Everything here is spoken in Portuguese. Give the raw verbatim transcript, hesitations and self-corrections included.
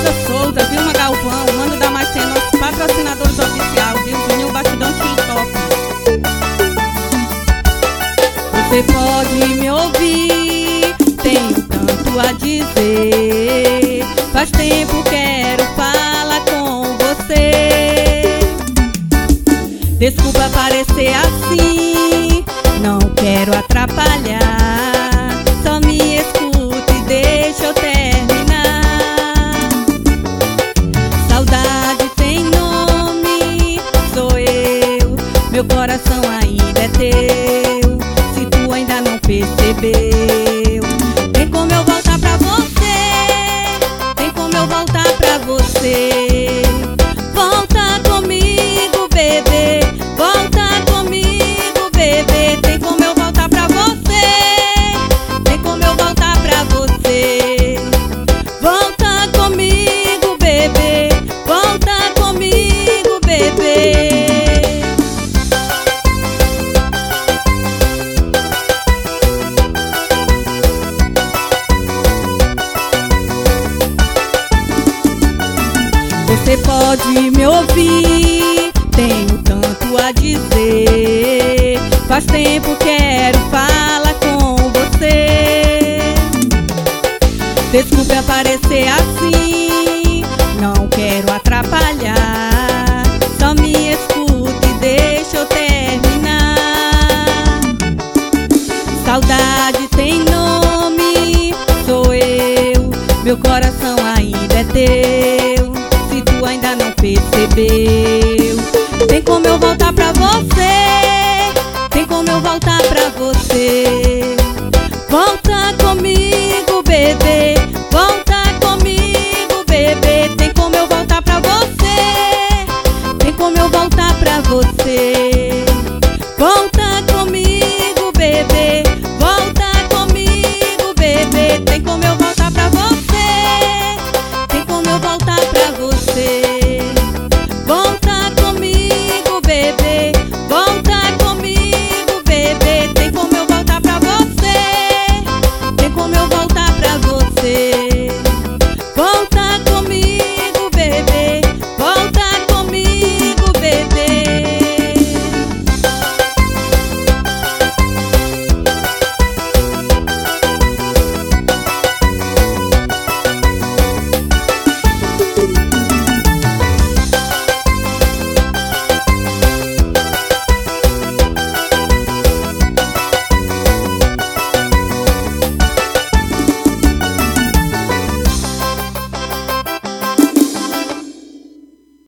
Rosa Souza, Vilma Galvão, Mano da Maicena, nossos patrocinadores oficiais, Dilzinho, Bastidão X-Top. Você pode me ouvir, tenho tanto a dizer. Faz tempo quero falar com você. Desculpa parecer assim, não quero atrapalhar. Só me escute e deixa eu terminar. Saudade tem nome, sou eu. Meu coração ainda é teu. Se tu ainda não percebeu, tem como eu voltar pra você. Tem como eu voltar pra você. Volta comigo, bebê. Volta comigo, bebê. Tem como eu voltar pra você. Tem como eu voltar pra você. Volta comigo, bebê. Volta comigo, bebê. Você pode me ouvir, tenho tanto a dizer. Faz tempo quero falar com você. Desculpe aparecer assim, não quero atrapalhar. Só me escute e deixa eu terminar. Saudade tem nome, sou eu. Meu coração ainda é teu. Se tu ainda não percebeu, tem como eu voltar pra você. Tem como eu voltar pra você. Volta comigo, bebê.